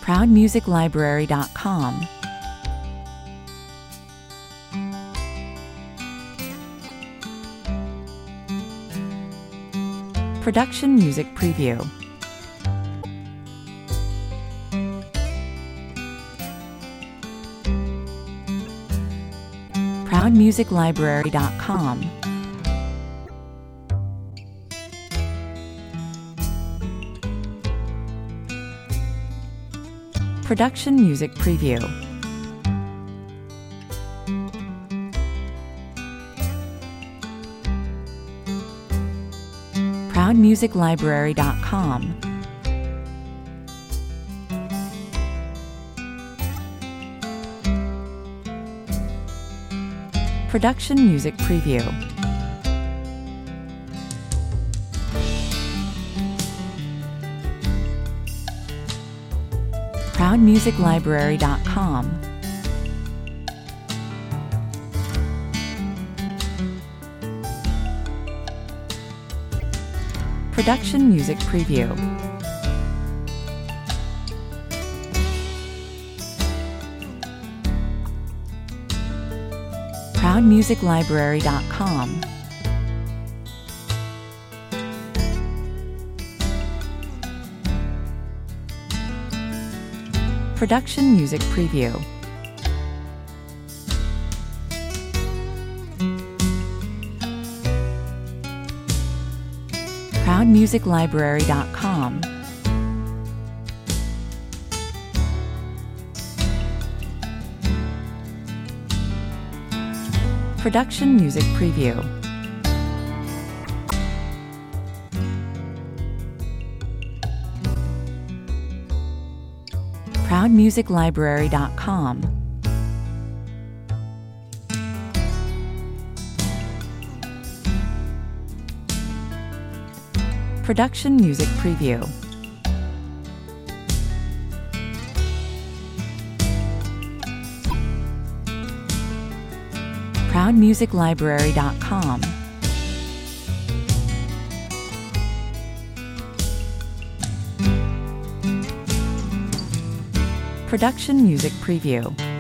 ProudMusicLibrary.com. Production Music Preview. ProudMusicLibrary.com. Production Music Preview. ProudMusicLibrary.com. Production Music Preview. ProudMusicLibrary.com. Production Music Preview. ProudMusicLibrary.com. Production Music Preview. ProudMusicLibrary.com. Production Music Preview. ProudMusicLibrary.com. Production Music Preview. ProudMusicLibrary.com. Production Music Preview.